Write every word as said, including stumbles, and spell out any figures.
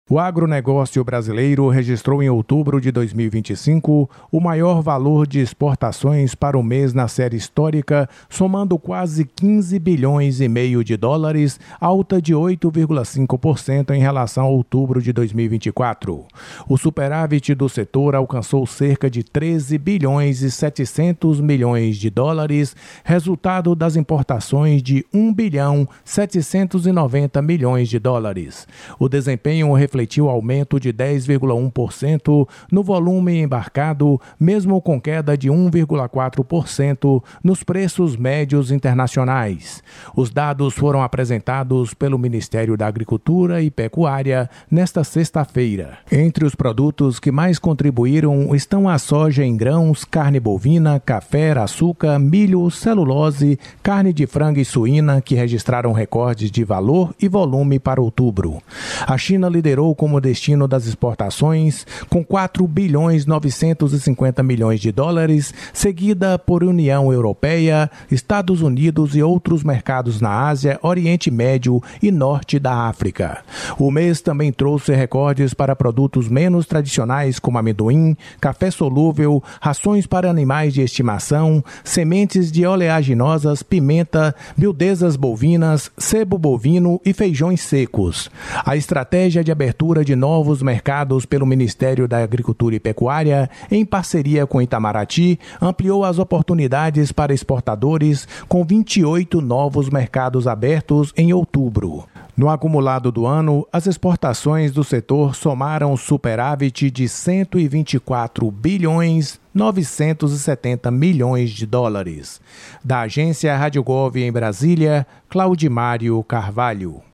O agronegócio brasileiro registrou em outubro de dois mil e vinte e cinco o maior valor de exportações para o mês na série histórica, somando quase quinze bilhões e meio de dólares, alta de oito vírgula cinco por cento em relação a outubro de dois mil e vinte e quatro. O superávit do setor alcançou cerca de treze bilhões e setecentos milhões de dólares, resultado das importações de um bilhão setecentos e noventa milhões de dólares. O desempenho refletiu refletiu aumento de dez vírgula um por cento no volume embarcado, mesmo com queda de um vírgula quatro por cento nos preços médios internacionais. Os dados foram apresentados pelo Ministério da Agricultura e Pecuária nesta sexta-feira. Entre os produtos que mais contribuíram estão a soja em grãos, carne bovina, café, açúcar, milho, celulose, carne de frango e suína, que registraram recordes de valor e volume para outubro. A China liderou como destino das exportações, com quatro bilhões novecentos e cinquenta milhões de dólares, seguida por União Europeia, Estados Unidos e outros mercados na Ásia, Oriente Médio e Norte da África. O mês também trouxe recordes para produtos menos tradicionais como amendoim, café solúvel, rações para animais de estimação, sementes de oleaginosas, pimenta, miudezas bovinas, sebo bovino e feijões secos. A estratégia de abertura de novos mercados pelo Ministério da Agricultura e Pecuária, em parceria com Itamaraty, ampliou as oportunidades para exportadores, com vinte e oito novos mercados abertos em outubro. No acumulado do ano, as exportações do setor somaram superávit de cento e vinte e quatro bilhões novecentos e setenta milhões de dólares. Da agência Rádio Gov em Brasília, Claudimário Carvalho.